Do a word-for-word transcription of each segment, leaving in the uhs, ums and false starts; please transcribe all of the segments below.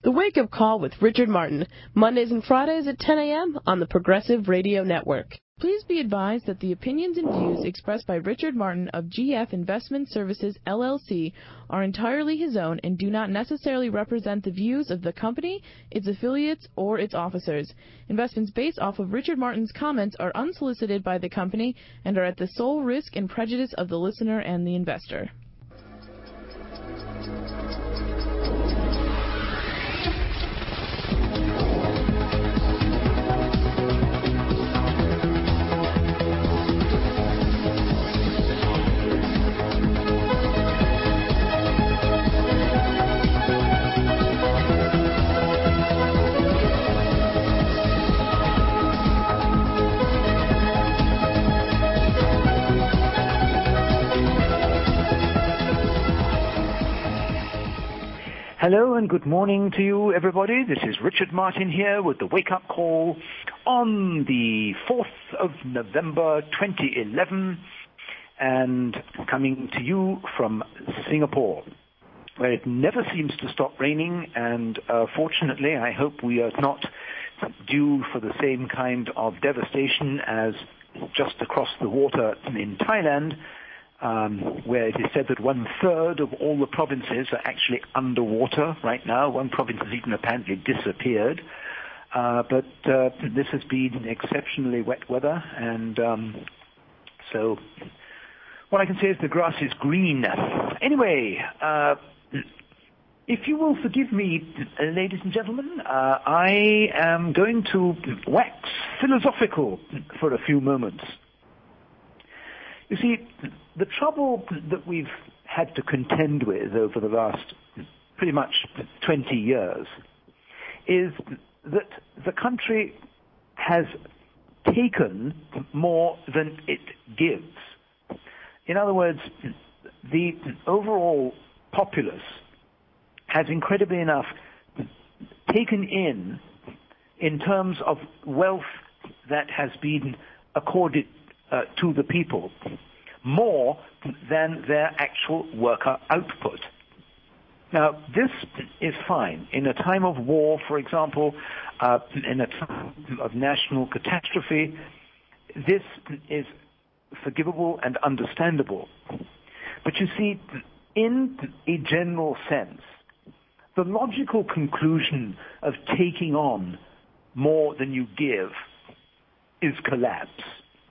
The Wake Up Call with Richard Martin, Mondays and Fridays at ten a.m. on the Progressive Radio Network. Please be advised that the opinions and views expressed by Richard Martin of G F Investment Services, L L C, are entirely his own and do not necessarily represent the views of the company, its affiliates, or its officers. Investments based off of Richard Martin's comments are unsolicited by the company and are at the sole risk and prejudice of the listener and the investor. Hello and good morning to you, everybody. This is Richard Martin here with the Wake Up Call on the fourth of November twenty eleven, and coming to you from Singapore, where it never seems to stop raining, and uh, fortunately I hope we are not due for the same kind of devastation as just across the water in Thailand, Um, where it is said that one-third of all the provinces are actually underwater right now. One province has even apparently disappeared. Uh, but uh, this has been exceptionally wet weather, and um, so what I can say is the grass is green. Anyway, uh, if you will forgive me, ladies and gentlemen, uh, I am going to wax philosophical for a few moments. You see, the trouble that we've had to contend with over the last pretty much twenty years is that the country has taken more than it gives. In other words, the overall populace has incredibly enough taken in in terms of wealth that has been accorded uh, to the people, more than their actual worker output. Now, this is fine. In a time of war, for example, uh, in a time of national catastrophe, this is forgivable and understandable. But you see, in a general sense, the logical conclusion of taking on more than you give is collapse.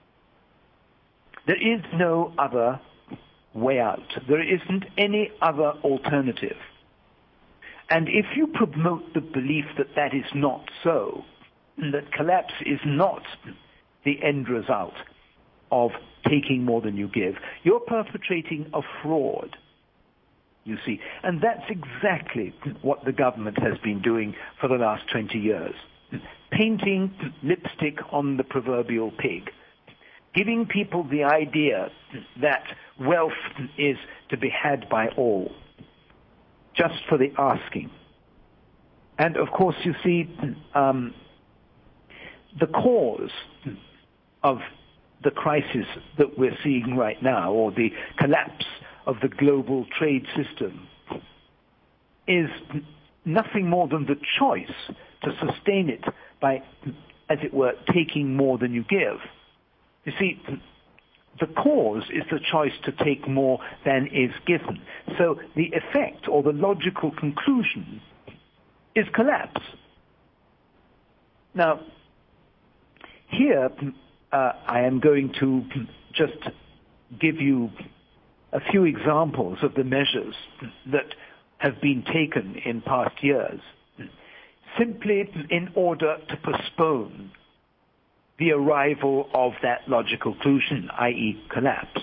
There is no other way out. There isn't any other alternative. And if you promote the belief that that is not so, that collapse is not the end result of taking more than you give, you're perpetrating a fraud, you see. And that's exactly what the government has been doing for the last twenty years. Painting lipstick on the proverbial pig. Giving people the idea that wealth is to be had by all, just for the asking. And of course, you see, um, the cause of the crisis that we're seeing right now, or the collapse of the global trade system, is nothing more than the choice to sustain it by, as it were, taking more than you give. You see, the cause is the choice to take more than is given. So the effect or the logical conclusion is collapse. Now, here uh, I am going to just give you a few examples of the measures that have been taken in past years, simply in order to postpone the arrival of that logical conclusion, that is collapse.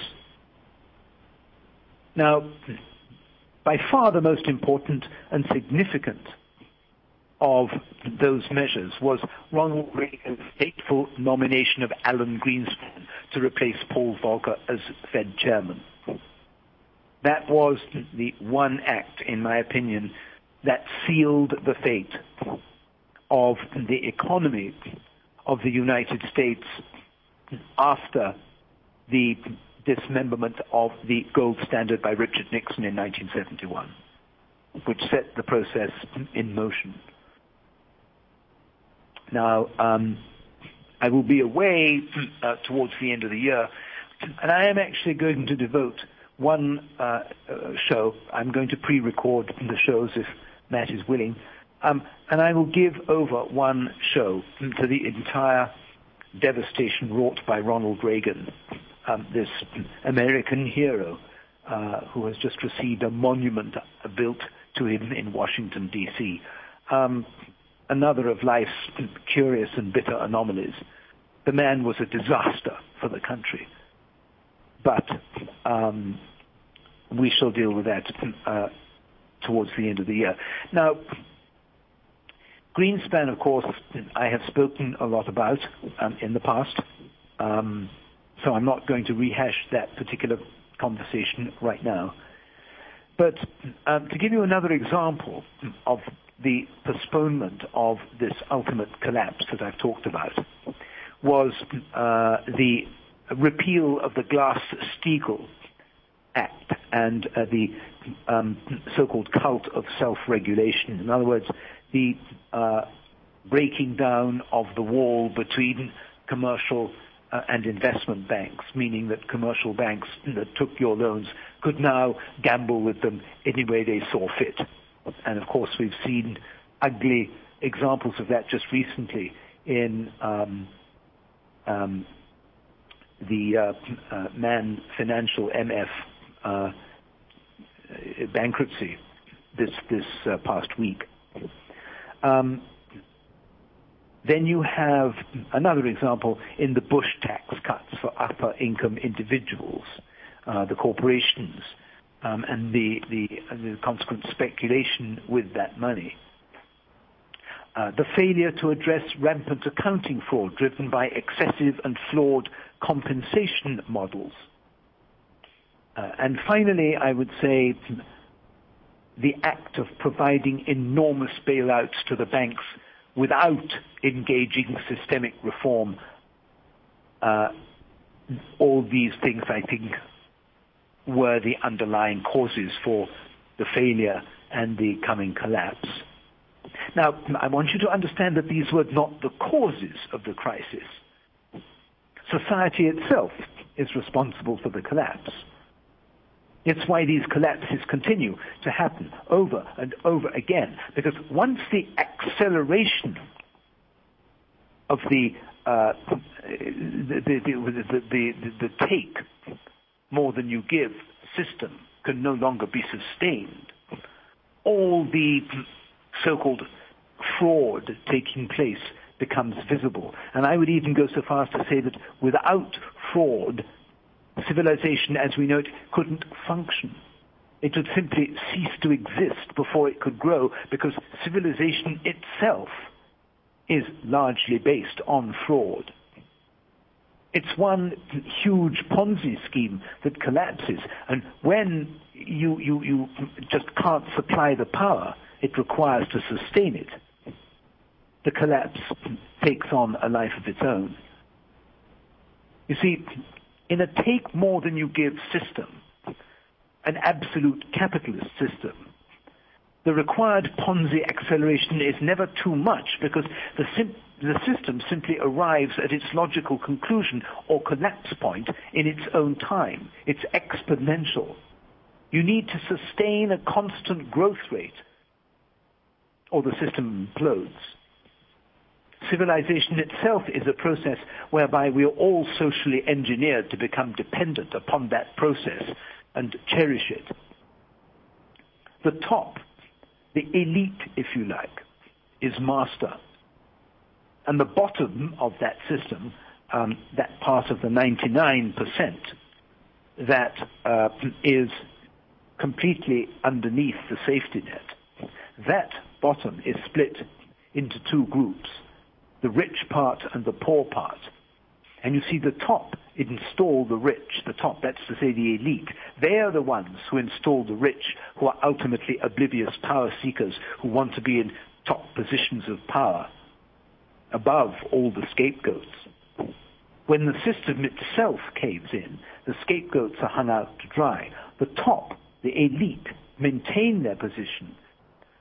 Now, by far the most important and significant of those measures was Ronald Reagan's fateful nomination of Alan Greenspan to replace Paul Volcker as Fed chairman. That was the one act, in my opinion, that sealed the fate of the economy of the United States after the dismemberment of the gold standard by Richard Nixon in nineteen seventy-one. which set the process in motion. Now, um, I will be away uh, towards the end of the year, and I am actually going to devote one uh, uh, show. I'm going to pre-record the shows if Matt is willing, um, and I will give over one show to the entire devastation wrought by Ronald Reagan, um, this American hero uh, who has just received a monument built to him in Washington, D C Um, another of life's curious and bitter anomalies. The man was a disaster for the country. But um, we shall deal with that uh, towards the end of the year. Now, Greenspan, of course, I have spoken a lot about um, in the past, um, so I'm not going to rehash that particular conversation right now. But um, to give you another example of the postponement of this ultimate collapse that I've talked about, was uh, the repeal of the Glass-Steagall Act and uh, the um, so-called cult of self-regulation. In other words, the uh, breaking down of the wall between commercial uh, and investment banks, meaning that commercial banks that took your loans could now gamble with them any way they saw fit. And of course, we've seen ugly examples of that just recently in um, um, the uh, uh, Man Financial M F uh, bankruptcy this this uh, past week. Um, then you have another example in the Bush tax cuts for upper income individuals, uh, the corporations, um, and the, the, the consequent speculation with that money. Uh, the failure to address rampant accounting fraud driven by excessive and flawed compensation models. Uh, and finally, I would say the act of providing enormous bailouts to the banks without engaging systemic reform. Uh, all these things, I think, were the underlying causes for the failure and the coming collapse. Now, I want you to understand that these were not the causes of the crisis. Society itself is responsible for the collapse. It's why these collapses continue to happen over and over again, because once the acceleration of the uh, the, the, the, the, the, the take more than you give system can no longer be sustained, all the so-called fraud taking place becomes visible. And I would even go so far as to say that without fraud, civilization as we know it couldn't function. It would simply cease to exist before it could grow, because civilization itself is largely based on fraud. It's one huge Ponzi scheme that collapses, and when you, you, you just can't supply the power it requires to sustain it, the collapse takes on a life of its own. You see, in a take more than you give system, an absolute capitalist system, the required Ponzi acceleration is never too much, because the, sim- the system simply arrives at its logical conclusion or collapse point in its own time. It's exponential. You need to sustain a constant growth rate, or the system implodes. Civilization itself is a process whereby we are all socially engineered to become dependent upon that process and cherish it. The top, the elite, if you like, is master. And the bottom of that system, um, that part of the ninety-nine percent that uh, is completely underneath the safety net, that bottom is split into two groups, the rich part and the poor part. And you see the top install the rich, the top, that's to say the elite. They are the ones who install the rich, who are ultimately oblivious power seekers, who want to be in top positions of power, above all the scapegoats. When the system itself caves in, the scapegoats are hung out to dry. The top, the elite, maintain their position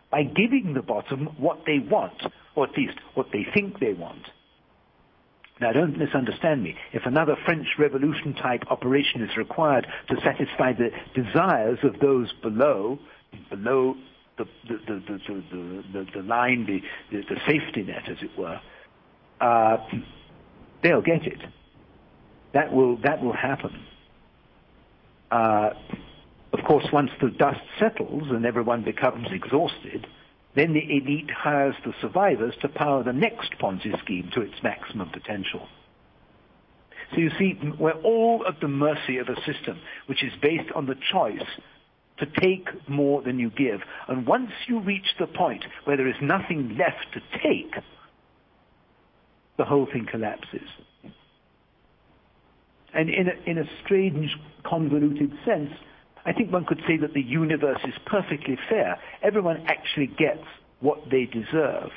by giving the bottom what they want, or at least what they think they want. Now, don't misunderstand me. If another French Revolution-type operation is required to satisfy the desires of those below, below the the the the the, the, the line, the, the the safety net, as it were, uh, they'll get it. That will that will happen. Uh, of course, once the dust settles and everyone becomes exhausted, then the elite hires the survivors to power the next Ponzi scheme to its maximum potential. So you see, we're all at the mercy of a system which is based on the choice to take more than you give. And once you reach the point where there is nothing left to take, the whole thing collapses. And in a, in a strange, convoluted sense, I think one could say that the universe is perfectly fair. Everyone actually gets what they deserve.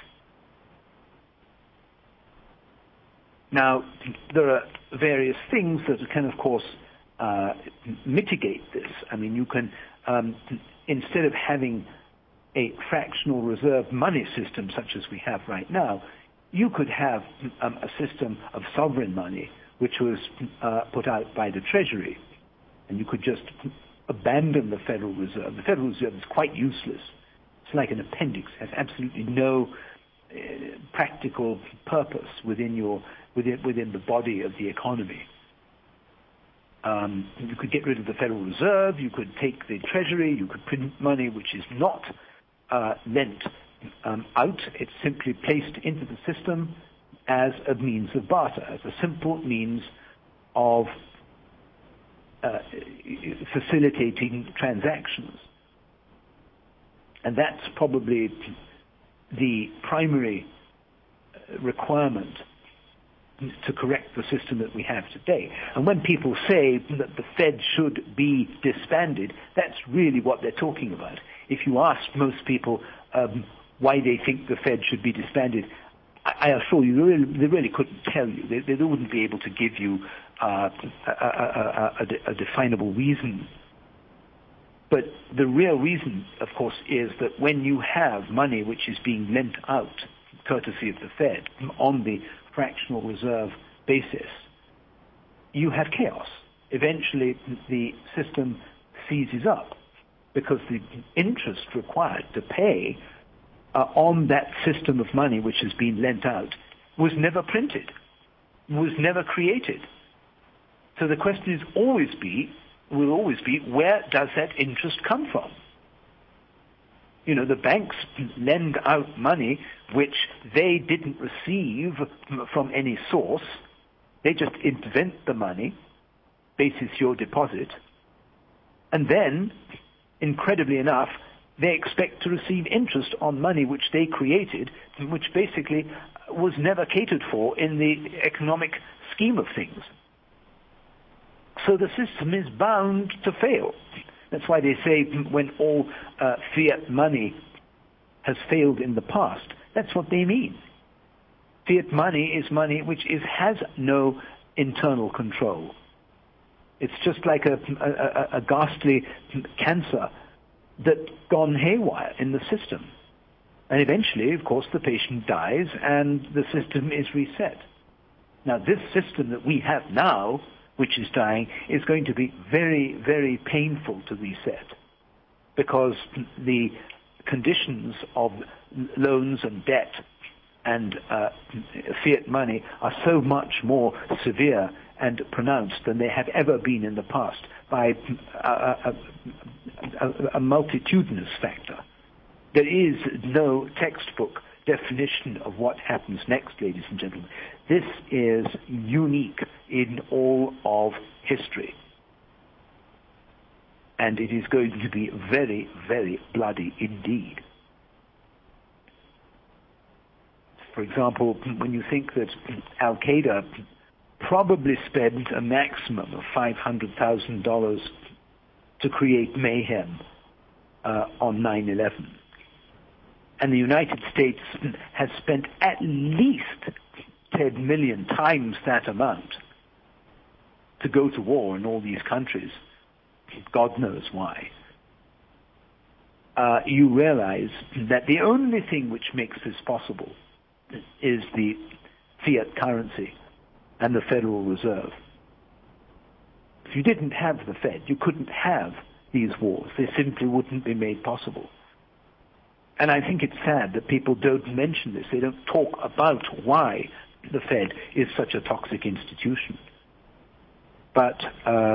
Now, there are various things that can, of course, uh, mitigate this. I mean, you can, um, instead of having a fractional reserve money system such as we have right now, you could have um, a system of sovereign money which was uh, put out by the Treasury, and you could just abandon the Federal Reserve. The Federal Reserve is quite useless. It's like an appendix. It has absolutely no uh, practical purpose within your within within the body of the economy. Um, you could get rid of the Federal Reserve. You could take the Treasury. You could print money which is not uh, lent um, out. It's simply placed into the system as a means of barter, as a simple means of Uh, facilitating transactions. And that's probably the primary requirement to correct the system that we have today. And when people say that the Fed should be disbanded, that's really what they're talking about. If you asked most people um, why they think the Fed should be disbanded, I, I assure you, they really, they really couldn't tell you. They, they wouldn't be able to give you Uh, a, a, a, a definable reason. But the real reason, of course, is that when you have money which is being lent out, courtesy of the Fed, on the fractional reserve basis, you have chaos. Eventually, the system seizes up because the interest required to pay uh, on that system of money which has been lent out was never printed, was never created. So the question is always be, will always be, where does that interest come from? You know, the banks lend out money which they didn't receive from any source. They just invent the money, basis your deposit, and then, incredibly enough, they expect to receive interest on money which they created, which basically was never catered for in the economic scheme of things. So the system is bound to fail. That's why they say when all uh, fiat money has failed in the past, that's what they mean. Fiat money is money which is, has no internal control. It's just like a, a, a ghastly cancer that's gone haywire in the system. And eventually, of course, the patient dies and the system is reset. Now, this system that we have now, which is dying, is going to be very, very painful to reset because the conditions of loans and debt and uh, fiat money are so much more severe and pronounced than they have ever been in the past by a, a, a, a multitudinous factor. There is no textbook definition of what happens next, ladies and gentlemen. This is unique in all of history. And it is going to be very, very bloody indeed. For example, when you think that Al-Qaeda probably spent a maximum of five hundred thousand dollars to create mayhem uh, on nine eleven, and the United States has spent at least ten million times that amount to go to war in all these countries, God knows why. uh, you realize that the only thing which makes this possible is the fiat currency and the Federal Reserve. If you didn't have the Fed, you couldn't have these wars. They simply wouldn't be made possible. And I think it's sad that people don't mention this. They don't talk about why the Fed is such a toxic institution. But uh,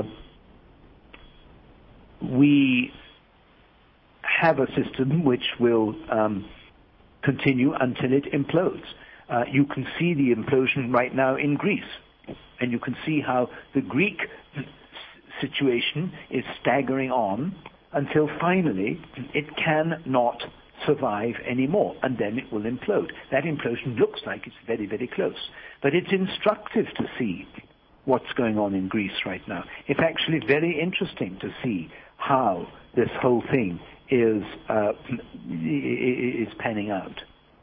we have a system which will um, continue until it implodes. Uh, you can see the implosion right now in Greece, and you can see how the Greek situation is staggering on until finally it cannot survive anymore, and then it will implode. That implosion looks like it's very, very close. But it's instructive to see what's going on in Greece right now. It's actually very interesting to see how this whole thing is uh, is panning out.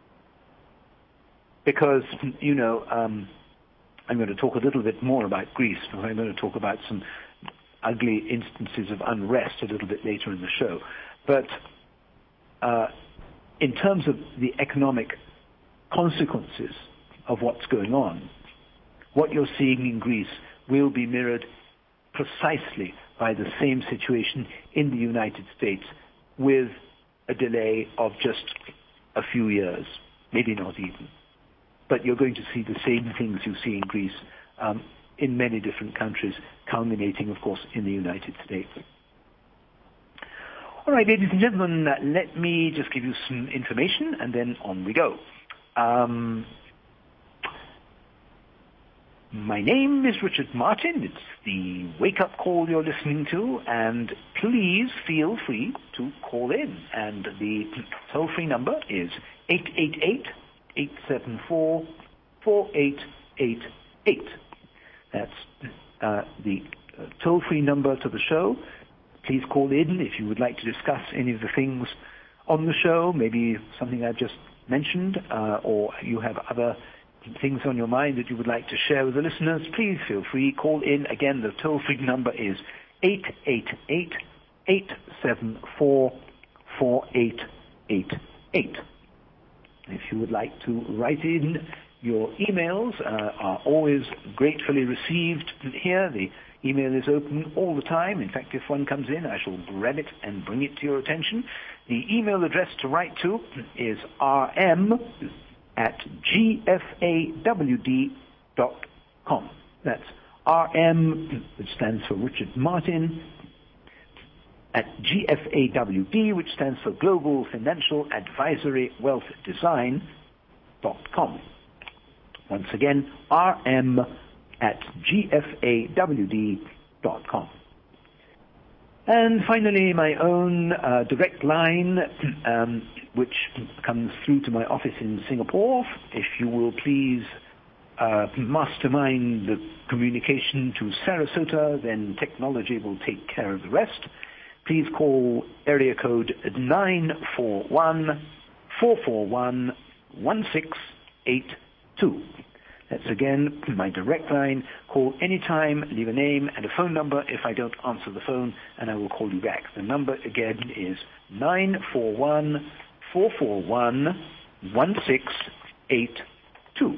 Because, you know, um, I'm going to talk a little bit more about Greece, but I'm going to talk about some ugly instances of unrest a little bit later in the show. But uh, in terms of the economic consequences of what's going on, what you're seeing in Greece will be mirrored precisely by the same situation in the United States, with a delay of just a few years, maybe not even. But you're going to see the same things you see in Greece um, in many different countries, culminating, of course, in the United States. All right, ladies and gentlemen, uh, let me just give you some information, and then on we go. Um, my name is Richard Martin. It's the wake-up call you're listening to, and please feel free to call in. And the toll-free number is eight eight eight, eight seven four, four eight eight eight. That's uh, the uh, toll-free number to the show. Please call in if you would like to discuss any of the things on the show, maybe something I've just mentioned, uh, or you have other things on your mind that you would like to share with the listeners. Please feel free, call in. Again, the toll-free number is eight eight eight, eight seven four, four eight eight eight. If you would like to write in, your emails uh, are always gratefully received here. The email is open all the time. In fact, if one comes in, I shall grab it and bring it to your attention. The email address to write to is r m at g f a w d dot com. That's R M, which stands for Richard Martin, at G F A W D, which stands for Global Financial Advisory Wealth Design dot com. Once again, R M at G F A W D dot com. And finally, my own uh, direct line, um, which comes through to my office in Singapore. If you will please uh, mastermind the communication to Sarasota, then technology will take care of the rest. Please call area code nine four one, four four one, one six eight two. That's again my direct line. Call anytime, leave a name and a phone number if I don't answer the phone, and I will call you back. The number again is nine four one, four four one, one six eight two.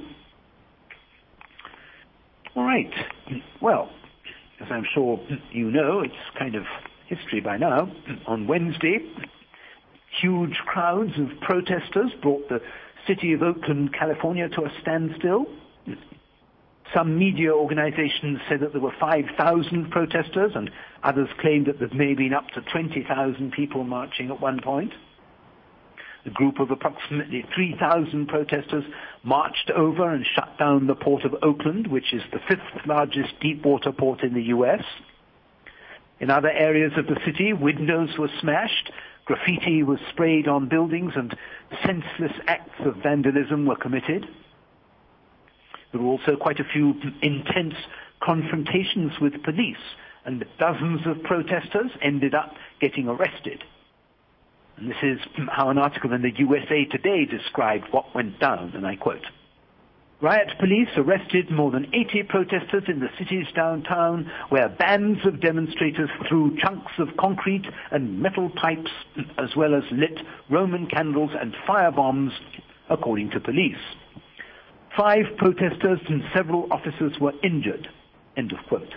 All right. Well, as I'm sure you know, it's kind of history by now. On Wednesday, huge crowds of protesters brought the city of Oakland, California to a standstill. Some media organizations said that there were five thousand protesters, and others claimed that there may have been up to twenty thousand people marching at one point. A group of approximately three thousand protesters marched over and shut down the port of Oakland, which is the fifth largest deep-water port in the U S. In other areas of the city, windows were smashed, graffiti was sprayed on buildings, and senseless acts of vandalism were committed. There were also quite a few intense confrontations with police, and dozens of protesters ended up getting arrested. And this is how an article in the U S A Today described what went down, and I quote, Riot police arrested more than eighty protesters in the city's downtown, where bands of demonstrators threw chunks of concrete and metal pipes, as well as lit Roman candles and firebombs, according to police. Five protesters and several officers were injured. End of quote.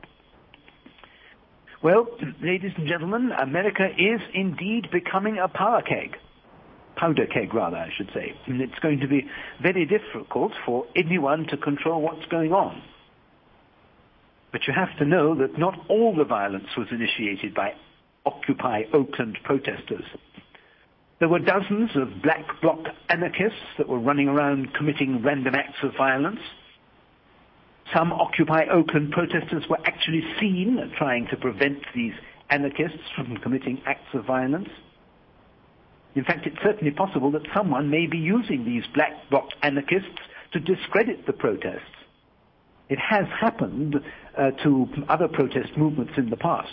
Well, ladies and gentlemen, America is indeed becoming a power keg. Powder keg, rather, I should say. And it's going to be very difficult for anyone to control what's going on. But you have to know that not all the violence was initiated by Occupy Oakland protesters. There were dozens of black bloc anarchists that were running around committing random acts of violence. Some Occupy Oakland protesters were actually seen trying to prevent these anarchists from committing acts of violence. In fact, it's certainly possible that someone may be using these black bloc anarchists to discredit the protests. It has happened uh, to other protest movements in the past.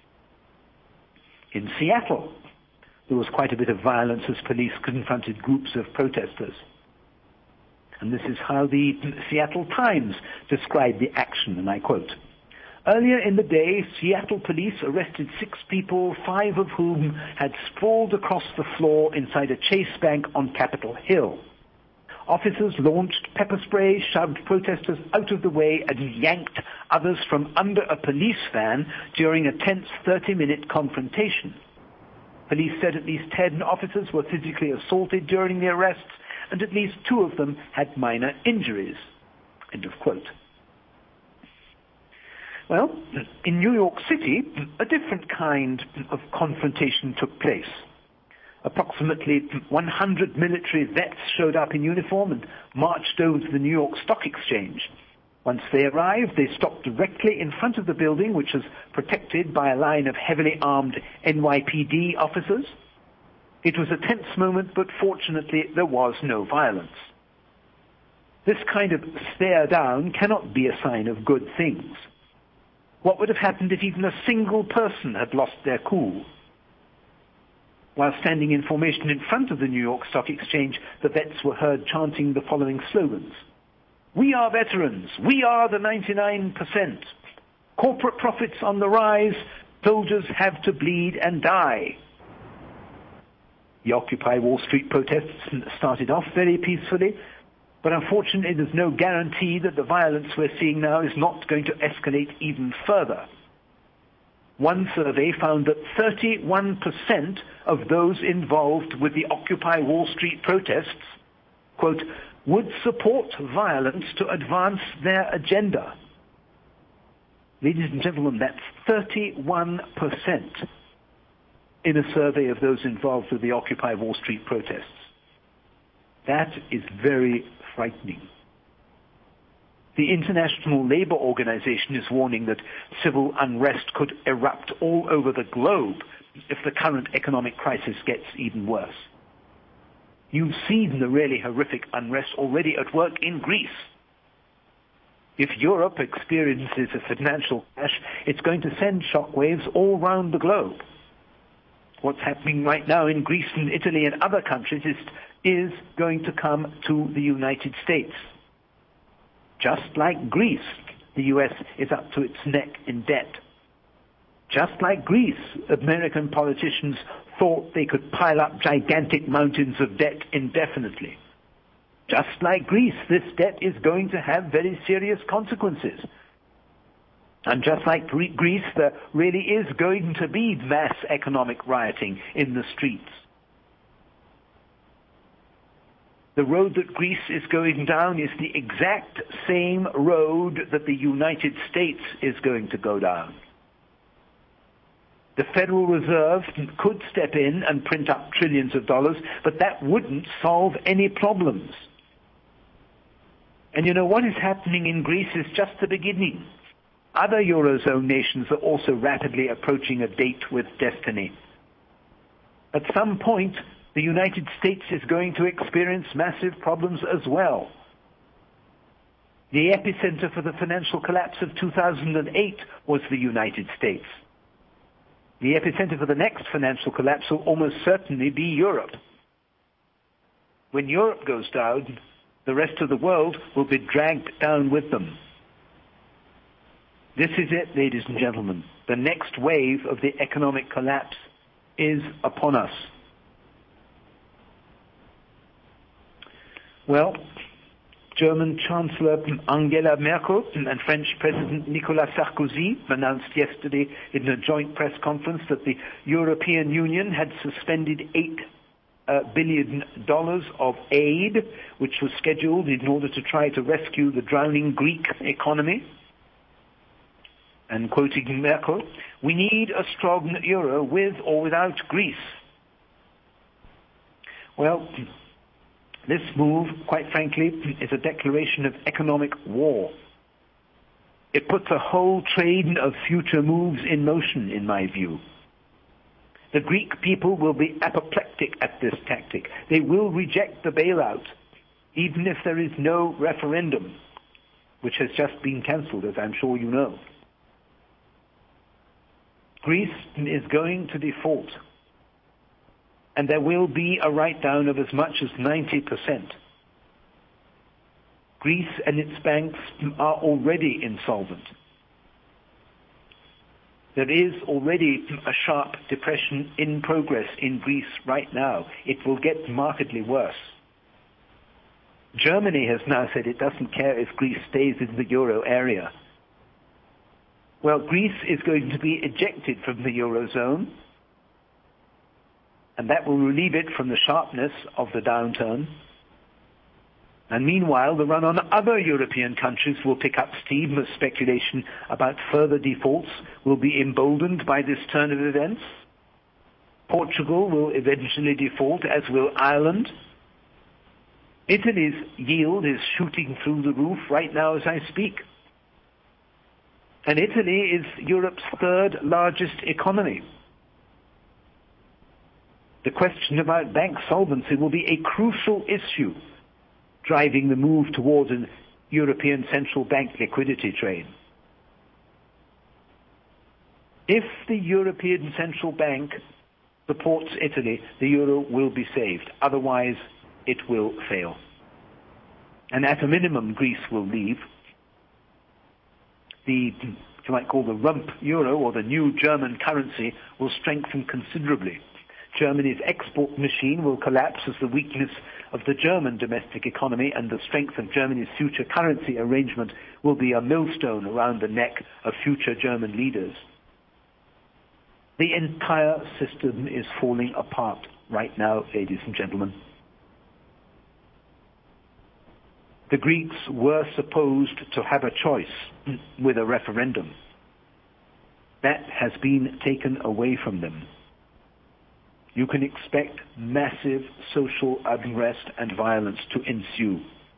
In Seattle, there was quite a bit of violence as police confronted groups of protesters. And this is how the Seattle Times described the action, and I quote, "Earlier in the day, Seattle police arrested six people, five of whom had sprawled across the floor inside a Chase Bank on Capitol Hill. Officers launched pepper spray, shoved protesters out of the way, and yanked others from under a police van during a tense thirty-minute confrontation. Police said at least ten officers were physically assaulted during the arrests, and at least two of them had minor injuries." End of quote. Well, in New York City, a different kind of confrontation took place. Approximately one hundred military vets showed up in uniform and marched over to the New York Stock Exchange. Once they arrived, they stopped directly in front of the building, which was protected by a line of heavily armed N Y P D officers. It was a tense moment, but fortunately there was no violence. This kind of stare down cannot be a sign of good things. What would have happened if even a single person had lost their cool? While standing in formation in front of the New York Stock Exchange, the vets were heard chanting the following slogans: "We are veterans. We are the ninety-nine percent. Corporate profits on the rise. Soldiers have to bleed and die." The Occupy Wall Street protests started off very peacefully, but unfortunately there's no guarantee that the violence we're seeing now is not going to escalate even further. One survey found that thirty-one percent of those involved with the Occupy Wall Street protests, quote, would support violence to advance their agenda. Ladies and gentlemen, that's thirty-one percent in a survey of those involved with the Occupy Wall Street protests. That is very frightening. The International Labour Organization is warning that civil unrest could erupt all over the globe if the current economic crisis gets even worse. You've seen the really horrific unrest already at work in Greece. If Europe experiences a financial crash, it's going to send shockwaves all round the globe. What's happening right now in Greece and Italy and other countries is, is going to come to the United States. Just like Greece, the U S is up to its neck in debt. Just like Greece, American politicians thought they could pile up gigantic mountains of debt indefinitely. Just like Greece, this debt is going to have very serious consequences. And just like Greece, there really is going to be mass economic rioting in the streets. The road that Greece is going down is the exact same road that the United States is going to go down. The Federal Reserve could step in and print up trillions of dollars, but that wouldn't solve any problems. And you know, what is happening in Greece is just the beginning. Other Eurozone nations are also rapidly approaching a date with destiny. At some point, the United States is going to experience massive problems as well. The epicenter for the financial collapse of two thousand eight was the United States. The epicenter for the next financial collapse will almost certainly be Europe. When Europe goes down, The rest of the world will be dragged down with them. This is it, ladies and gentlemen. The next wave of the economic collapse is upon us. Well, German Chancellor Angela Merkel and French President Nicolas Sarkozy announced yesterday in a joint press conference that the European Union had suspended eight uh, billion dollars of aid, which was scheduled in order to try to rescue the drowning Greek economy. And quoting Merkel, "We need a strong euro with or without Greece." Well, this move, quite frankly, is a declaration of economic war. It puts a whole train of future moves in motion, in my view. The Greek people will be apoplectic at this tactic. They will reject the bailout, even if there is no referendum, which has just been cancelled, as I'm sure you know. Greece is going to default, and there will be a write-down of as much as ninety percent. Greece and its banks are already insolvent. There is already a sharp depression in progress in Greece right now. It will get markedly worse. Germany has now said it doesn't care if Greece stays in the euro area. Well, Greece is going to be ejected from the eurozone, and that will relieve it from the sharpness of the downturn. And meanwhile, the run on other European countries will pick up steam as speculation about further defaults will be emboldened by this turn of events. Portugal will eventually default, as will Ireland. Italy's yield is shooting through the roof right now as I speak. And Italy is Europe's third largest economy. The question about bank solvency will be a crucial issue, driving the move towards a European central bank liquidity train. If the European Central Bank supports Italy, the euro will be saved. Otherwise, it will fail. And at a minimum, Greece will leave. The, you might call the rump euro, or the new German currency, will strengthen considerably. Germany's export machine will collapse as the weakness of the German domestic economy and the strength of Germany's future currency arrangement will be a millstone around the neck of future German leaders. The entire system is falling apart right now, ladies and gentlemen. The Greeks were supposed to have a choice with a referendum. That has been taken away from them. You can expect massive social unrest and violence to ensue.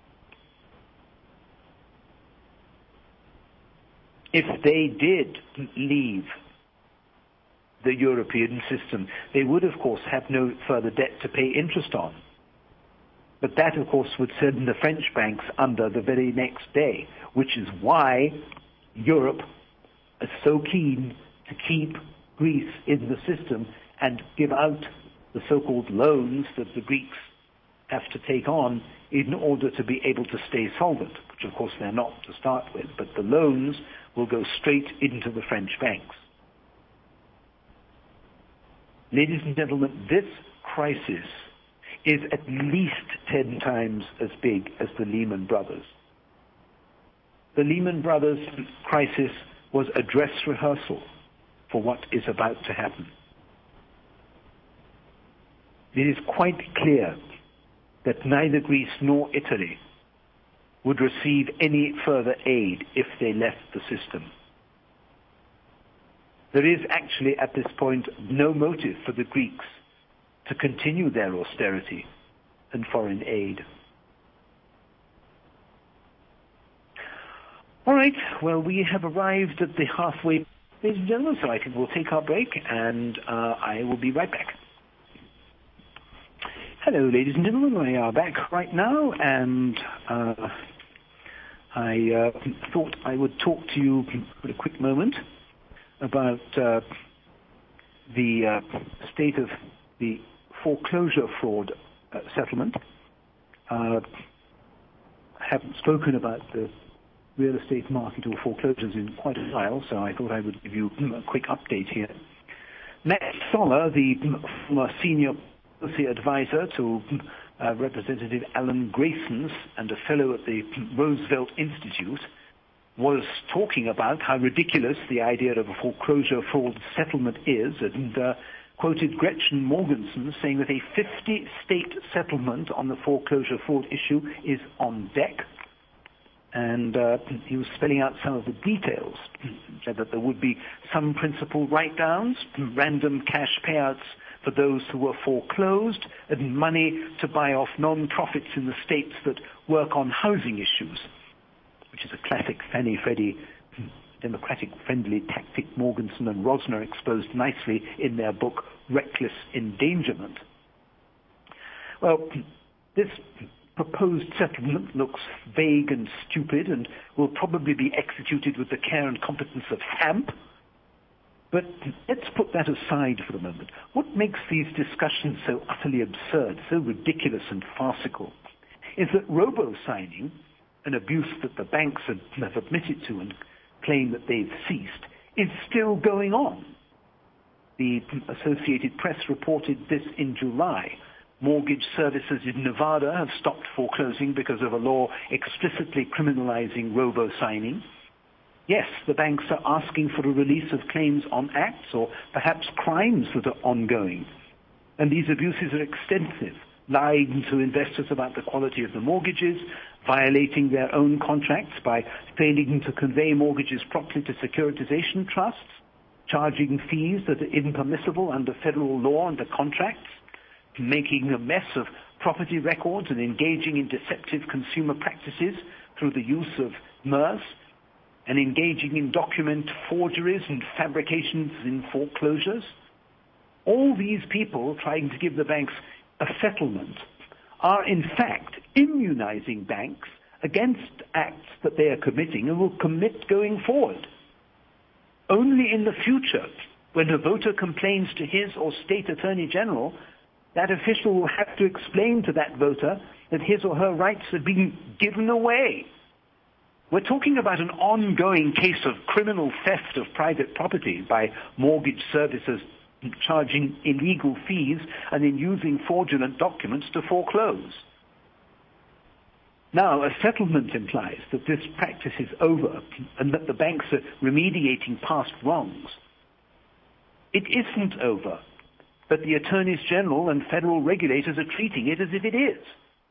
If they did leave the European system, they would, of course, have no further debt to pay interest on. But that, of course, would send the French banks under the very next day, which is why Europe is so keen to keep Greece in the system and give out the so-called loans that the Greeks have to take on in order to be able to stay solvent, which of course they're not to start with, but the loans will go straight into the French banks. Ladies and gentlemen, this crisis is at least ten times as big as the Lehman Brothers. The Lehman Brothers crisis was a dress rehearsal for what is about to happen. It is quite clear that neither Greece nor Italy would receive any further aid if they left the system. There is actually at this point no motive for the Greeks to continue their austerity and foreign aid. All right, well, we have arrived at the halfway point, ladies and gentlemen, so I think we'll take our break, and uh, I will be right back. Hello, ladies and gentlemen, we are back right now, and uh, I uh, thought I would talk to you for a quick moment about uh, the uh, state of the foreclosure fraud uh, settlement. Uh, haven't spoken about the real estate market or foreclosures in quite a while, so I thought I would give you a quick update here. Matt Soller, the former senior policy advisor to uh, Representative Alan Graysons and a fellow at the Roosevelt Institute, was talking about how ridiculous the idea of a foreclosure fraud settlement is, and uh, quoted Gretchen Morgenson saying that a fifty-state settlement on the foreclosure fraud issue is on deck. And uh, he was spelling out some of the details. He said that there would be some principal write-downs, random cash payouts for those who were foreclosed, and money to buy off non-profits in the states that work on housing issues, which is a classic Fannie Freddie Democratic-friendly tactic Morgenson and Rosner exposed nicely in their book, Reckless Endangerment. Well, this proposed settlement looks vague and stupid and will probably be executed with the care and competence of Hamp. But let's put that aside for a moment. What makes these discussions so utterly absurd, so ridiculous and farcical, is that robo-signing, an abuse that the banks have admitted to and claim that they've ceased, is still going on. The Associated Press reported this in July. Mortgage services in Nevada have stopped foreclosing because of a law explicitly criminalizing robo-signing. Yes, the banks are asking for a release of claims on acts or perhaps crimes that are ongoing. And these abuses are extensive, lying to investors about the quality of the mortgages, violating their own contracts by failing to convey mortgages properly to securitization trusts, charging fees that are impermissible under federal law and the contracts, making a mess of property records and engaging in deceptive consumer practices through the use of M E R S, and engaging in document forgeries and fabrications in foreclosures. All these people trying to give the banks a settlement are in fact immunizing banks against acts that they are committing and will commit going forward. Only in the future, when a voter complains to his or state attorney general, that official will have to explain to that voter that his or her rights have been given away. We're talking about an ongoing case of criminal theft of private property by mortgage servicers charging illegal fees and then using fraudulent documents to foreclose. Now, a settlement implies that this practice is over and that the banks are remediating past wrongs. It isn't over, but the attorneys general and federal regulators are treating it as if it is.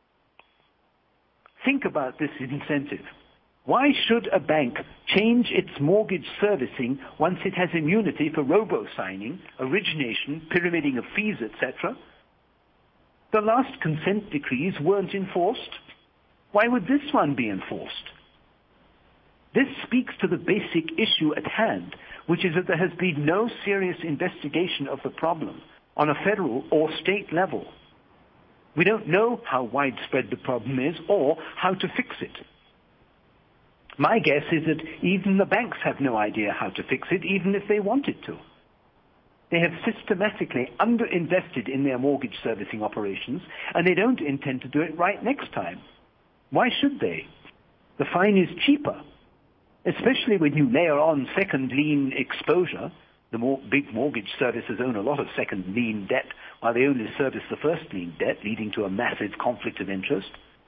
Think about this incentive. Why should a bank change its mortgage servicing once it has immunity for robo-signing, origination, pyramiding of fees, et cetera? The last consent decrees weren't enforced. Why would this one be enforced? This speaks to the basic issue at hand, which is that there has been no serious investigation of the problem on a federal or state level. We don't know how widespread the problem is or how to fix it. My guess is that even the banks have no idea how to fix it, even if they wanted to. They have systematically underinvested in their mortgage servicing operations, and they don't intend to do it right next time. Why should they? The fine is cheaper, especially when you layer on second lien exposure. The more big mortgage servicers own a lot of second lien debt, while they only service the first lien debt, leading to a massive conflict of interest.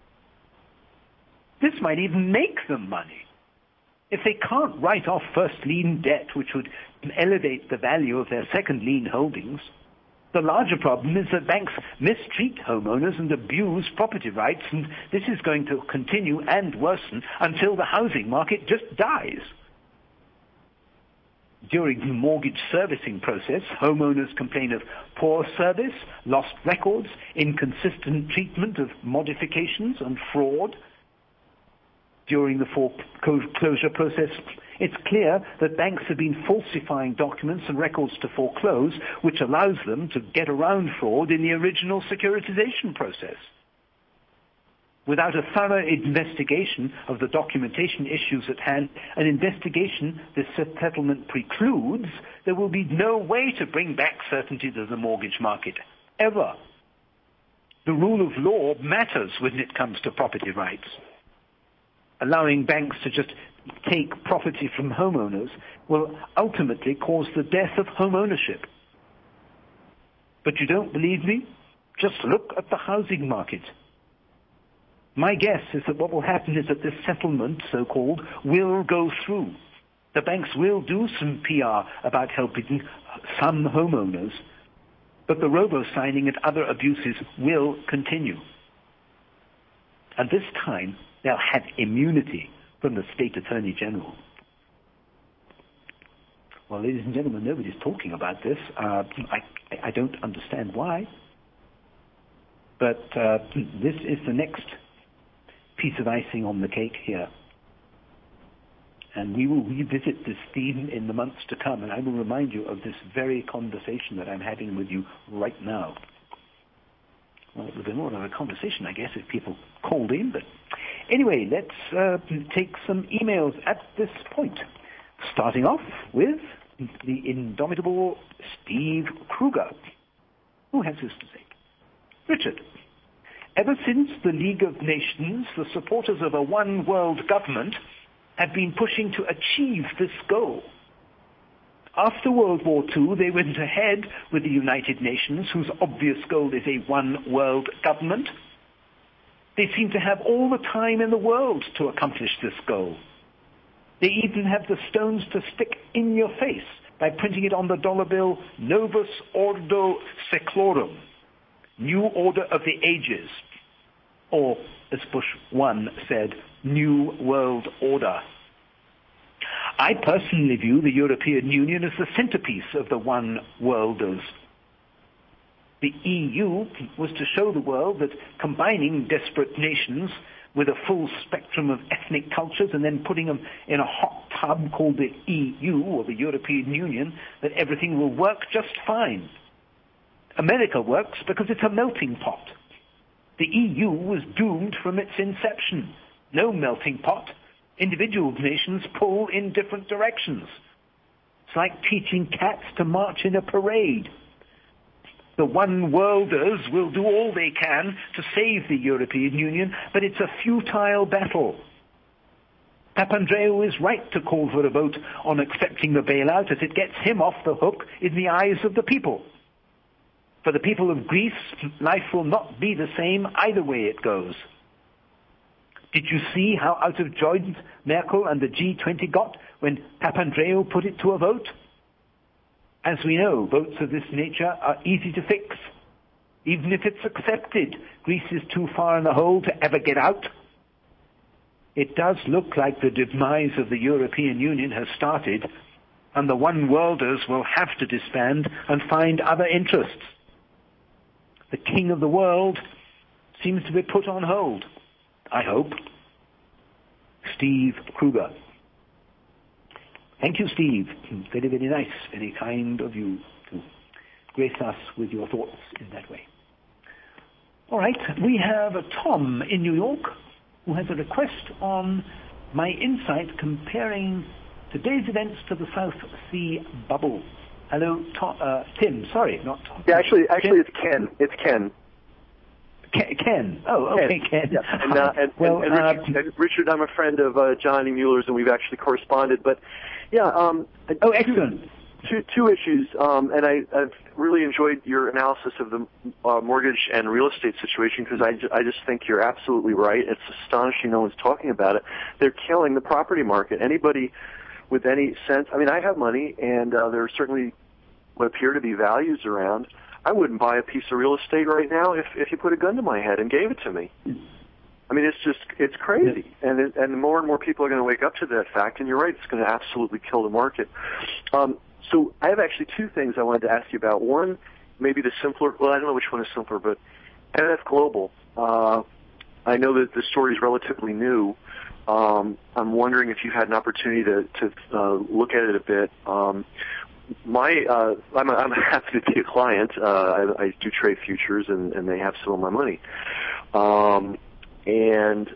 This might even make them money. If they can't write off first lien debt, which would elevate the value of their second lien holdings, the larger problem is that banks mistreat homeowners and abuse property rights, and this is going to continue and worsen until the housing market just dies. During the mortgage servicing process, homeowners complain of poor service, lost records, inconsistent treatment of modifications, and fraud. During the foreclosure process, it's clear that banks have been falsifying documents and records to foreclose, which allows them to get around fraud in the original securitization process. Without a thorough investigation of the documentation issues at hand, an investigation this settlement precludes, there will be no way to bring back certainty to the mortgage market, ever. The rule of law matters when it comes to property rights. allowing banks to just take property from homeowners, will ultimately cause the death of home ownership. But you don't believe me? Just look at the housing market. My guess is that what will happen is that this settlement, so-called, will go through. The banks will do some P R about helping some homeowners, but the robo-signing and other abuses will continue. And this time, they'll have immunity from the State Attorney General. Well, ladies and gentlemen, nobody's talking about this. Uh, I, I don't understand why. But uh, this is the next piece of icing on the cake here. And we will revisit this theme in the months to come, and I will remind you of this very conversation that I'm having with you right now. Well, it would be more of a conversation, I guess, if people called in. But anyway, let's uh, take some emails at this point. Starting off with the indomitable Steve Kruger, who has this to say. Richard, ever since the League of Nations, the supporters of a one-world government have been pushing to achieve this goal. After World War Two, they went ahead with the United Nations, whose obvious goal is a one-world government. They seem to have all the time in the world to accomplish this goal. They even have the stones to stick in your face by printing it on the dollar bill, Novus Ordo Seclorum, New Order of the Ages, or, as Bush one said, New World Order. I personally view the European Union as the centerpiece of the one-worlders. The E U was to show the world that combining desperate nations with a full spectrum of ethnic cultures and then putting them in a hot tub called the E U, or the European Union, that everything will work just fine. America works because it's a melting pot. The E U was doomed from its inception. No melting pot. Individual nations pull in different directions. It's like teaching cats to march in a parade. The one-worlders will do all they can to save the European Union, but it's a futile battle. Papandreou is right to call for a vote on accepting the bailout, as it gets him off the hook in the eyes of the people. For the people of Greece, life will not be the same either way it goes. Did you see how out of joint Merkel and the G twenty got when Papandreou put it to a vote? As we know, votes of this nature are easy to fix. Even if it's accepted, Greece is too far in the hole to ever get out. It does look like the demise of the European Union has started, and the one-worlders will have to disband and find other interests. The king of the world seems to be put on hold, I hope. Steve Kruger. Thank you, Steve. Very, very nice, very kind of you to grace us with your thoughts in that way. All right, we have a Tom in New York who has a request on my insight comparing today's events to the South Sea bubble. Hello, Tom, uh, Tim. Sorry, not Tom. Yeah, actually, actually, Tim? it's Ken. It's Ken. Ken. Ken. Oh, okay, Ken. Ken. Yeah. And, uh, and, well, and, and Richard, uh, Richard, I'm a friend of uh, Johnny Mueller's, and we've actually corresponded. But yeah. Um, oh, excellent. Two, two issues, um, and I, I've really enjoyed your analysis of the uh, mortgage and real estate situation, because I, ju- I just think you're absolutely right. It's astonishing no one's talking about it. They're killing the property market. Anybody with any sense, I mean, I have money, and uh, there are certainly what appear to be values around. I wouldn't buy a piece of real estate right now if, if you put a gun to my head and gave it to me. I mean, it's just, it's crazy. And it, and more and more people are going to wake up to that fact, and you're right, it's going to absolutely kill the market. Um, so I have actually two things I wanted to ask you about. One, maybe the simpler, well, I don't know which one is simpler, but N F Global, uh, I know that the story is relatively new. Um, I'm wondering if you had an opportunity to, to uh, look at it a bit. Um, my, uh, I'm, I'm happy to be a client. Uh, I, I do trade futures, and, and they have some of my money. Um, and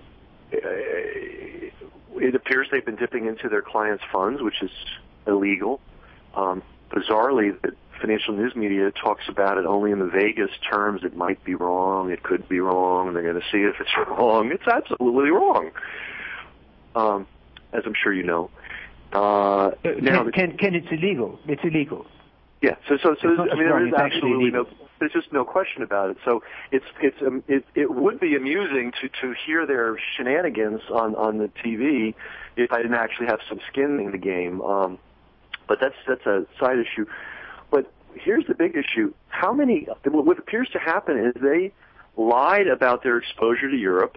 it appears they've been dipping into their clients' funds, which is illegal. Um, bizarrely, the financial news media talks about it only in the vaguest terms. It might be wrong. It could be wrong. They're going to see if it's wrong. It's absolutely wrong. um, as I'm sure you know. Uh, now, Ken, Ken, Ken, it's illegal. It's illegal. Yeah. So, so, so I mean, there is it's absolutely no. There's just no question about it. So, it's it's um, it it would be amusing to to hear their shenanigans on on the T V if I didn't actually have some skin in the game. Um, but that's that's a side issue. But here's the big issue: how many? What appears to happen is they lied about their exposure to Europe.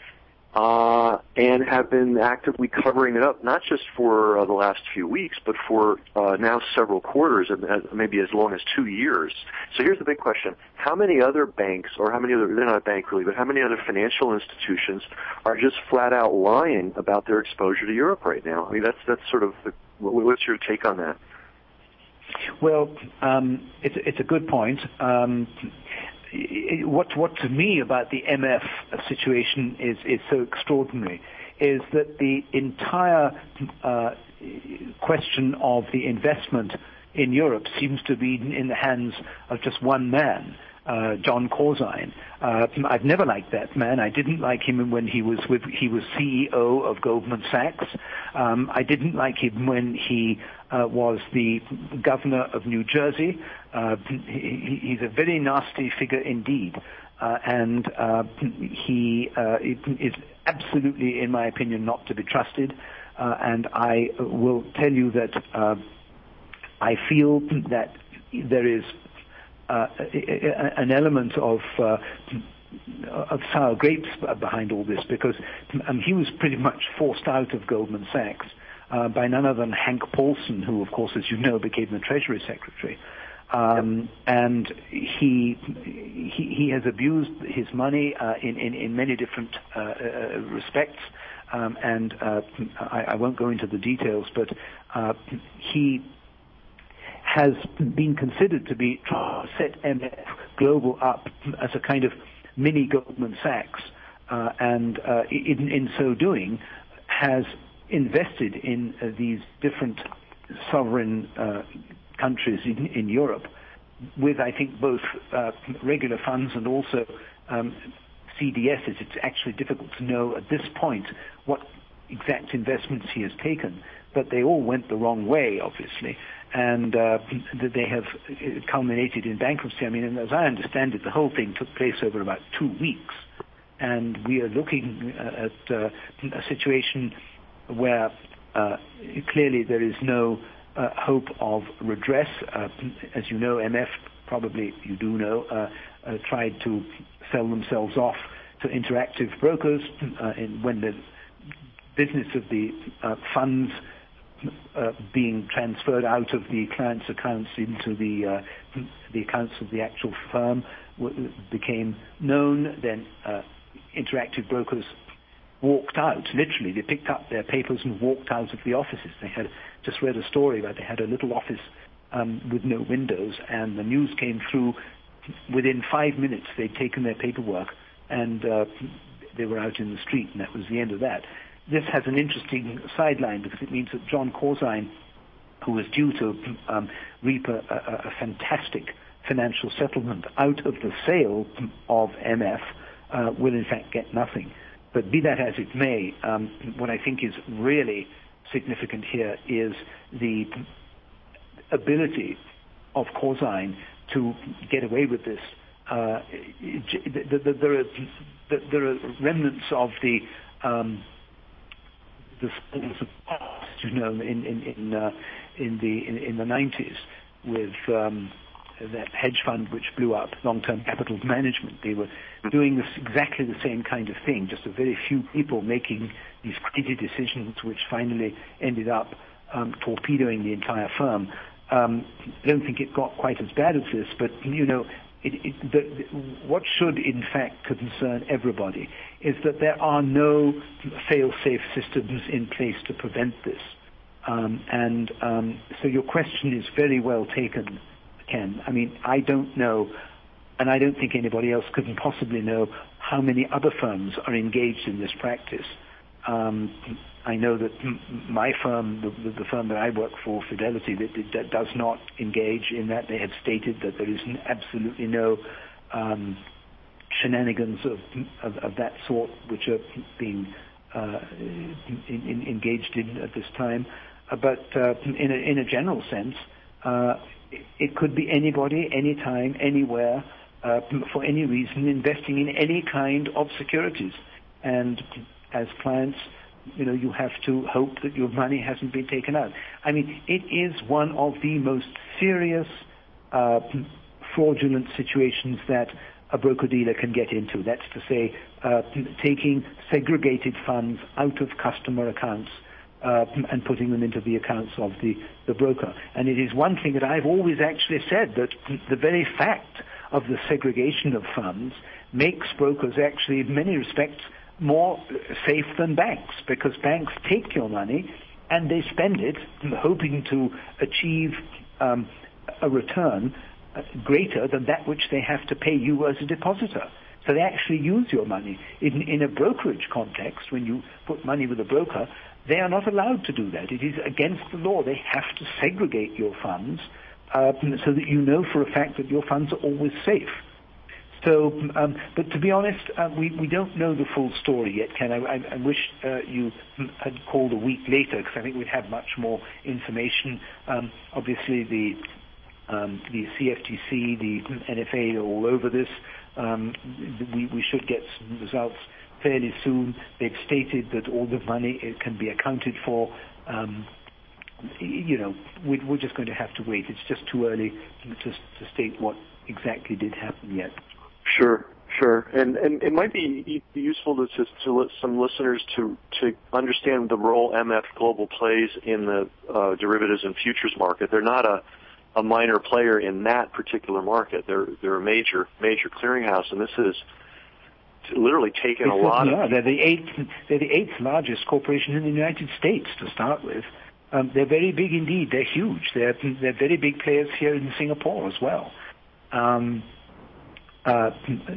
Uh, and have been actively covering it up, not just for uh, the last few weeks, but for uh, now several quarters, and uh, maybe as long as two years. So here's the big question. How many other banks, or how many other, they're not a bank really, but how many other financial institutions are just flat out lying about their exposure to Europe right now? I mean, that's, that's sort of, the, what's your take on that? Well, um, it's, it's a good point. Um, What, what to me about the M F situation is, is so extraordinary is that the entire uh, question of the investment in Europe seems to be in the hands of just one man, uh, John Corzine. Uh, I've never liked that man. I didn't like him when he was with, he was C E O of Goldman Sachs. Um, I didn't like him when he uh, was the governor of New Jersey. Uh, he, he's a very nasty figure indeed. Uh, and uh, he uh, is absolutely, in my opinion, not to be trusted. Uh, and I will tell you that uh, I feel that there is uh, an element of uh, of sour grapes behind all this, because um, he was pretty much forced out of Goldman Sachs uh, by none other than Hank Paulson, who, of course, as you know, became the Treasury Secretary. Um, and he, he he has abused his money uh, in, in in many different uh, uh, respects, um, and uh, I, I won't go into the details, but uh, he has been considered to be trying to set M F Global up as a kind of mini Goldman Sachs, uh, and uh, in, in so doing has invested in uh, these different sovereign uh, countries in, in Europe with, I think, both uh, regular funds and also um, C D Ss. It's actually difficult to know at this point what exact investments he has taken, but they all went the wrong way, obviously, and uh, they have culminated in bankruptcy. I mean, and as I understand it, the whole thing took place over about two weeks, and we are looking at uh, a situation where uh, clearly there is no uh, hope of redress. Uh, as you know, M F, probably you do know, uh, uh, tried to sell themselves off to Interactive Brokers uh, in, when the business of the uh, funds uh, being transferred out of the client's accounts into the uh, the accounts of the actual firm w- became known. Then uh, Interactive Brokers walked out, literally. They picked up their papers and walked out of the offices. They had just read a story where they had a little office um, with no windows, and the news came through within five minutes. They'd taken their paperwork and uh, they were out in the street, and that was the end of that. This has an interesting sideline because it means that John Corzine, who was due to um, reap a, a, a fantastic financial settlement out of the sale of M F, uh, will in fact get nothing. But be that as it may, um, what I think is really significant here is the ability of Corzine to get away with this. Uh, there are there are remnants of the um, the schools of past, you know, in in in, uh, in the in, in the nineties with um, that hedge fund which blew up, Long-Term Capital Management. They were doing this exactly the same kind of thing, just a very few people making these crazy decisions which finally ended up um, torpedoing the entire firm. Um, I don't think it got quite as bad as this, but, you know, it, it, the, the, what should in fact concern everybody is that there are no fail-safe systems in place to prevent this. Um, and um, so your question is very well taken, Ken. I mean, I don't know, and I don't think anybody else could possibly know how many other firms are engaged in this practice. Um, I know that my firm, the, the firm that I work for, Fidelity, that, that does not engage in that. They have stated that there is absolutely no um, shenanigans of, of, of that sort which are being uh, uh, in, in, engaged in at this time. Uh, but uh, in, a, in a general sense, uh, it could be anybody, anytime, anywhere, uh, for any reason, investing in any kind of securities. And as clients, you know, you have to hope that your money hasn't been taken out. I mean, it is one of the most serious uh, fraudulent situations that a broker-dealer can get into. That's to say, uh, taking segregated funds out of customer accounts uh, and putting them into the accounts of the, the broker. And it is one thing that I've always actually said, that the very fact of the segregation of funds makes brokers actually, in many respects, more safe than banks, because banks take your money and they spend it hoping to achieve um, a return greater than that which they have to pay you as a depositor. So they actually use your money. In, in a brokerage context, when you put money with a broker, they are not allowed to do that. It is against the law. They have to segregate your funds uh, so that you know for a fact that your funds are always safe. So, um, but to be honest, uh, we, we don't know the full story yet, Ken. I, I, I wish uh, you had called a week later, because I think we'd have much more information. Um, obviously, the um, the C F T C, the N F A are all over this. Um, we, we should get some results fairly soon. They've stated that all the money it can be accounted for. Um, you know, we, we're just going to have to wait. It's just too early to, to state what exactly did happen yet. Sure, sure, and and it might be useful to to, to let some listeners to to understand the role M F Global plays in the uh, derivatives and futures market. They're not a a minor player in that particular market. They're they're a major major clearinghouse, and this has literally taken they a lot are. of. They're the eighth they're the eighth largest corporation in the United States to start with. Um, they're very big indeed. They're huge. They're they're very big players here in Singapore as well. Um, Uh,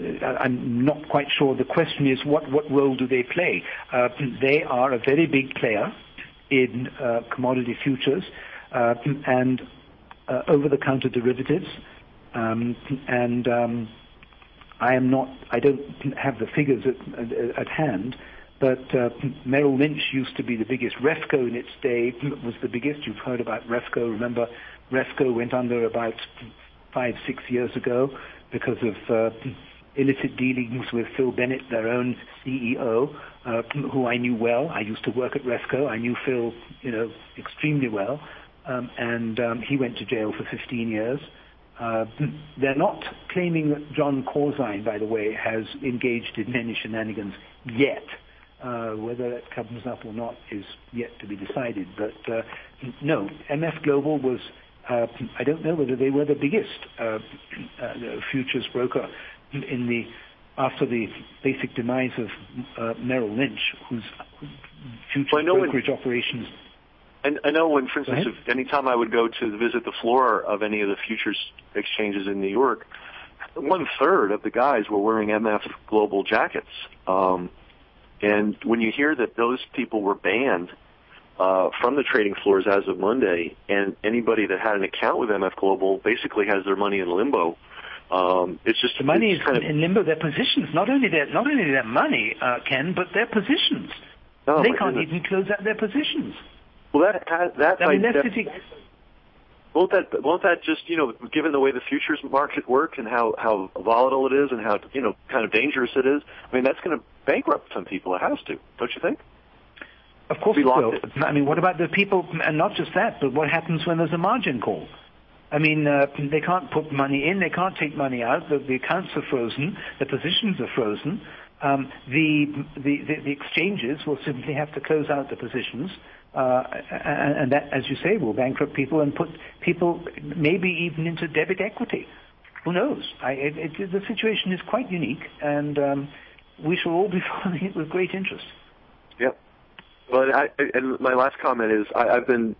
I'm not quite sure. The question is, what, what role do they play? Uh, they are a very big player in uh, commodity futures uh, and uh, over-the-counter derivatives. Um, and um, I am not. I don't have the figures at, at, at hand. But uh, Merrill Lynch used to be the biggest. Refco in its day was the biggest. You've heard about Refco. Remember, Refco went under about five, six years ago because of uh, illicit dealings with Phil Bennett, their own C E O, uh, who I knew well. I used to work at Refco. I knew Phil, you know, extremely well, um, and um, he went to jail for fifteen years. Uh, they're not claiming that John Corzine, by the way, has engaged in any shenanigans yet. Uh, whether that comes up or not is yet to be decided. But uh, no, M F Global was. Uh, I don't know whether they were the biggest uh, uh, futures broker in the after the basic demise of uh, Merrill Lynch, whose futures well, brokerage when, operations. And I know when, for instance, if any time I would go to visit the floor of any of the futures exchanges in New York, one third of the guys were wearing M F Global jackets. Um, and when you hear that those people were banned Uh, from the trading floors as of Monday, and anybody that had an account with M F Global basically has their money in limbo. Um, it's just the money it's is kind of, in limbo. Their positions, not only their not only their money, uh, Ken, but their positions. Oh, they can't goodness. even close out their positions. Well, that that I mean, that, that's that sitting. Won't that won't that just you know, given the way the futures market works and how how volatile it is and how you know kind of dangerous it is? I mean, that's going to bankrupt some people. It has to, don't you think? Of course it will. I mean, what about the people, and not just that, but what happens when there's a margin call? I mean, uh, they can't put money in, they can't take money out, the, the accounts are frozen, the positions are frozen. Um, the, the, the, the exchanges will simply have to close out the positions, uh, and, and that, as you say, will bankrupt people and put people maybe even into debit equity. Who knows? I, it, it, the situation is quite unique, and um, we shall all be following it with great interest. Yep. Well, I, and my last comment is I, I've been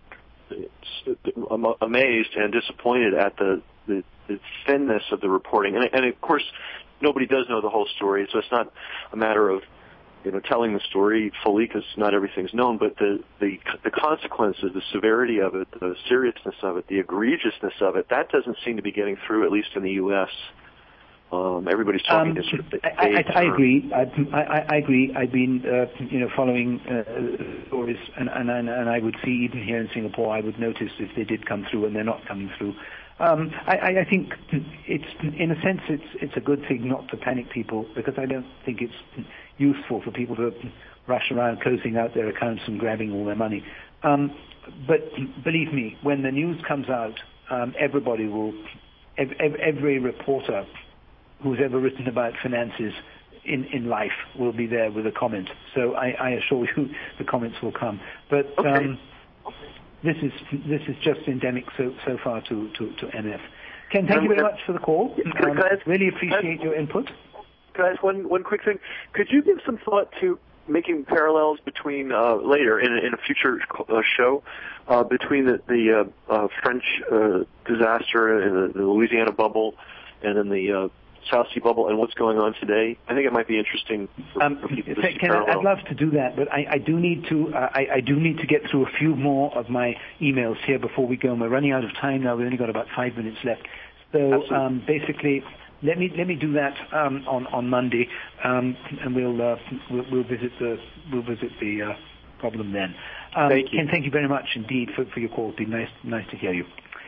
amazed and disappointed at the, the, the thinness of the reporting. And, and, of course, nobody does know the whole story, so it's not a matter of you know telling the story fully because not everything's known, but the, the, the consequences, the severity of it, the seriousness of it, the egregiousness of it, that doesn't seem to be getting through, at least in the U S Um, everybody's talking um, to sort of the I, I, I agree. I, I, I agree. I've been, uh, you know, following uh, stories, and, and and I would see even here in Singapore, I would notice if they did come through and they're not coming through. Um, I, I think it's, in a sense, it's it's a good thing not to panic people, because I don't think it's useful for people to rush around closing out their accounts and grabbing all their money. Um, but believe me, when the news comes out, um, everybody will, every, every reporter who's ever written about finances in, in life will be there with a comment. So I, I assure you the comments will come. But okay. um, this is this is just endemic so so far to, to, to M F. Ken, thank you very much for the call. Can, um, can I ask, really appreciate your input. Can I ask one, one quick thing? Could you give some thought to making parallels between, uh, later, in, in a future uh, show, uh, between the, the uh, uh, French uh, disaster and the, the Louisiana bubble and then the uh, South Sea bubble and what's going on today? I think it might be interesting for, um, for people to see Ken, parallels. I'd love to do that, but I, I do need to uh, I, I do need to get through a few more of my emails here before we go. And we're running out of time now. We've only got about five minutes left. So um, basically, let me let me do that um, on on Monday, um, and we'll, uh, we'll we'll visit the we'll visit the uh, problem then. Um, thank you. Ken, thank you very much indeed for, for your call. It'd be nice nice to hear you.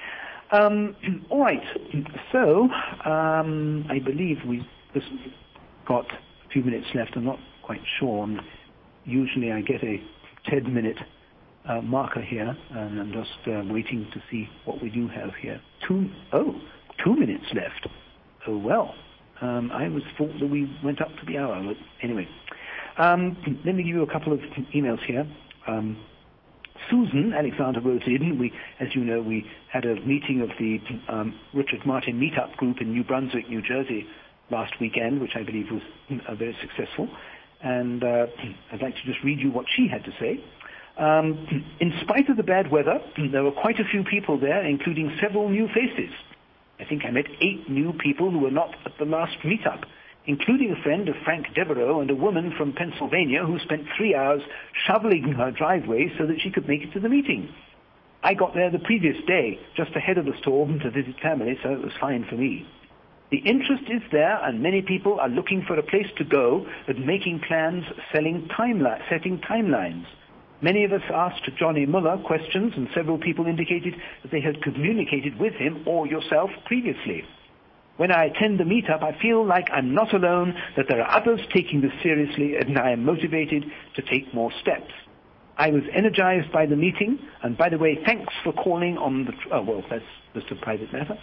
Um, all right. So um, I believe we've just got a few minutes left. I'm not quite sure. And usually I get a ten-minute uh, marker here, and I'm just uh, waiting to see what we do have here. Two oh, two minutes left. Oh well. Um, I was thought that we went up to the hour. But anyway, um, let me give you a couple of emails here. Um, Susan Alexander wrote in. We, as you know, we had a meeting of the um, Richard Martin Meetup Group in New Brunswick, New Jersey, last weekend, which I believe was uh, very successful. And uh, I'd like to just read you what she had to say. Um, in spite of the bad weather, there were quite a few people there, including several new faces. I think I met eight new people who were not at the last meetup, including a friend of Frank Devereaux and a woman from Pennsylvania who spent three hours shoveling her driveway so that she could make it to the meeting. I got there the previous day, just ahead of the storm, to visit family, so it was fine for me. The interest is there, and many people are looking for a place to go and making plans, selling timeli- setting timelines. Many of us asked Johnny Muller questions, and several people indicated that they had communicated with him or yourself previously. When I attend the meetup, I feel like I'm not alone, that there are others taking this seriously, and I am motivated to take more steps. I was energized by the meeting, and by the way, thanks for calling on the... Oh, well, that's just a private matter.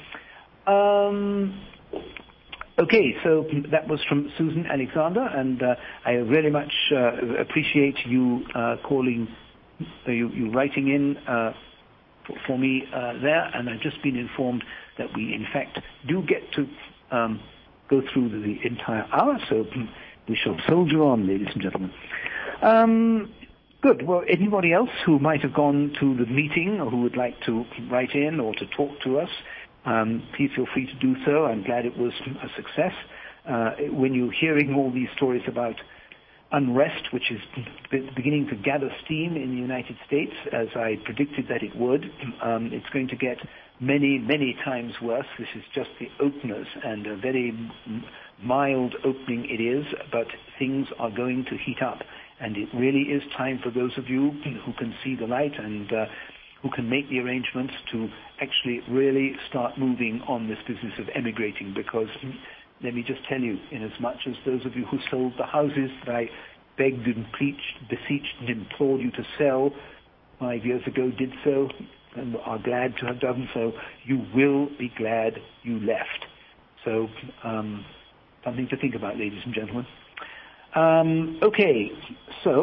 Um, okay, so that was from Susan Alexander, and uh, I really much uh, appreciate you uh, calling, uh, you, you writing in uh, for, for me uh, there, and I've just been informed that we, in fact, do get to um, go through the entire hour, so we shall soldier on, ladies and gentlemen. Um, good. Well, anybody else who might have gone to the meeting or who would like to write in or to talk to us, um, please feel free to do so. I'm glad it was a success. Uh, when you're hearing all these stories about unrest, which is beginning to gather steam in the United States, as I predicted that it would, um, it's going to get many, many times worse. This is just the openers, and a very mild opening it is, but things are going to heat up. And it really is time for those of you who can see the light and uh, who can make the arrangements to actually really start moving on this business of emigrating, because let me just tell you, in as much as those of you who sold the houses that I begged and preached, beseeched and implored you to sell five years ago did so, and are glad to have done so, you will be glad you left. So, um, something to think about, ladies and gentlemen. Um, okay, so,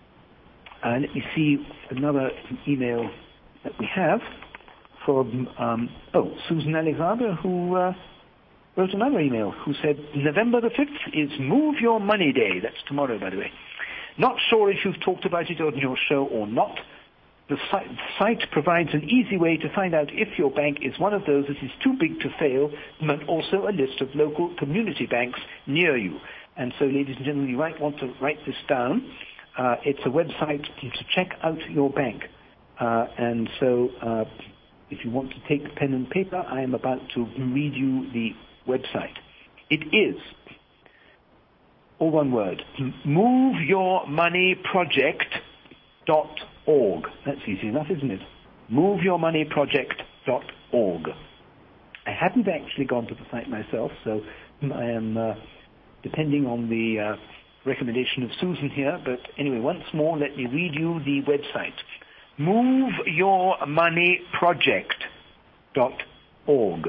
uh, let me see another email that we have from, um, oh, Susan Alexander, who uh, wrote another email, who said, November the fifth is Move Your Money Day. That's tomorrow, by the way. Not sure if you've talked about it on your show or not. The site provides an easy way to find out if your bank is one of those that is too big to fail, but also a list of local community banks near you. And so, ladies and gentlemen, you might want to write this down. Uh, it's a website to check out your bank. Uh, and so, uh, if you want to take pen and paper, I am about to read you the website. It is, all one word, move your money project dot org. That's easy enough, isn't it? move your money project dot org. I haven't actually gone to the site myself, so I am uh, depending on the uh, recommendation of Susan here. But anyway, once more, let me read you the website. move your money project dot org.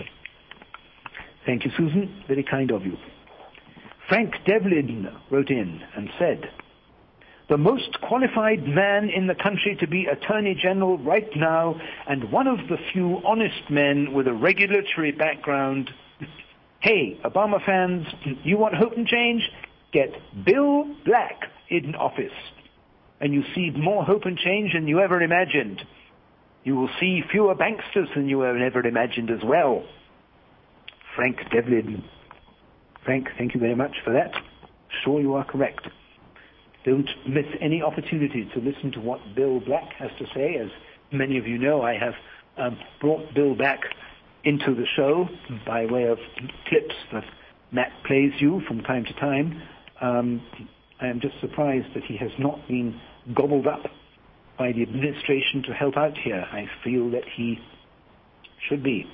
Thank you, Susan. Very kind of you. Frank Devlin wrote in and said, the most qualified man in the country to be Attorney General right now, and one of the few honest men with a regulatory background. Hey, Obama fans, you want hope and change? Get Bill Black in office, and you see more hope and change than you ever imagined. You will see fewer banksters than you ever imagined as well. Frank Devlin. Frank, thank you very much for that. Sure, you are correct. Don't miss any opportunity to listen to what Bill Black has to say. As many of you know, I have um, brought Bill back into the show by way of clips that Matt plays you from time to time. Um, I am just surprised that he has not been gobbled up by the administration to help out here. I feel that he should be.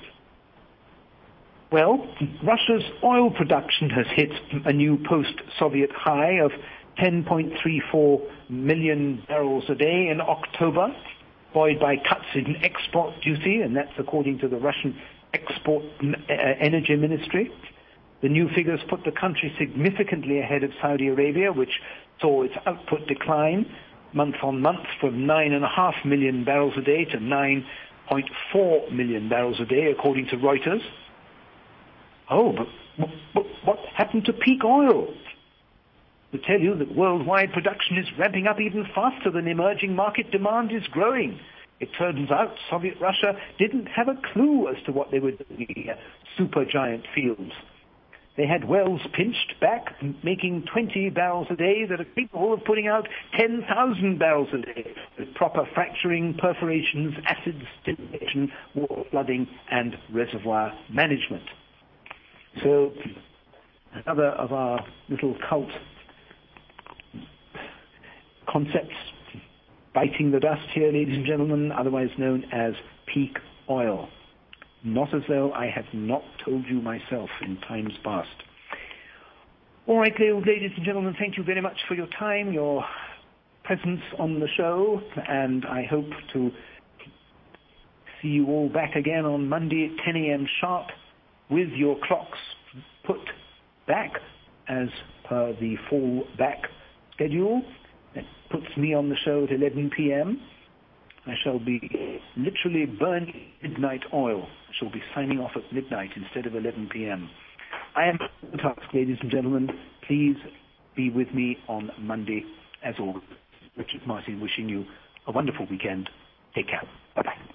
Well, Russia's oil production has hit a new post-Soviet high of ten point three four million barrels a day in October, buoyed by cuts in export duty, and that's according to the Russian Export Energy Ministry. The new figures put the country significantly ahead of Saudi Arabia, which saw its output decline month on month from nine point five million barrels a day to nine point four million barrels a day, according to Reuters. Oh, but, but what happened to peak oil? To tell you that worldwide production is ramping up even faster than emerging market demand is growing. It turns out Soviet Russia didn't have a clue as to what they were doing at supergiant fields. They had wells pinched back, making twenty barrels a day that are capable of putting out ten thousand barrels a day, with proper fracturing, perforations, acid stimulation, water flooding, and reservoir management. So, another of our little cult concepts biting the dust here, ladies and gentlemen, otherwise known as peak oil. Not as though I have not told you myself in times past. All right, ladies and gentlemen, thank you very much for your time, your presence on the show, and I hope to see you all back again on Monday at ten a.m. sharp with your clocks put back as per the fall back schedule. That puts me on the show at eleven p.m. I shall be literally burning midnight oil. I shall be signing off at midnight instead of eleven p.m. I am on the task, ladies and gentlemen. Please be with me on Monday, as always. Richard Martin wishing you a wonderful weekend. Take care. Bye-bye.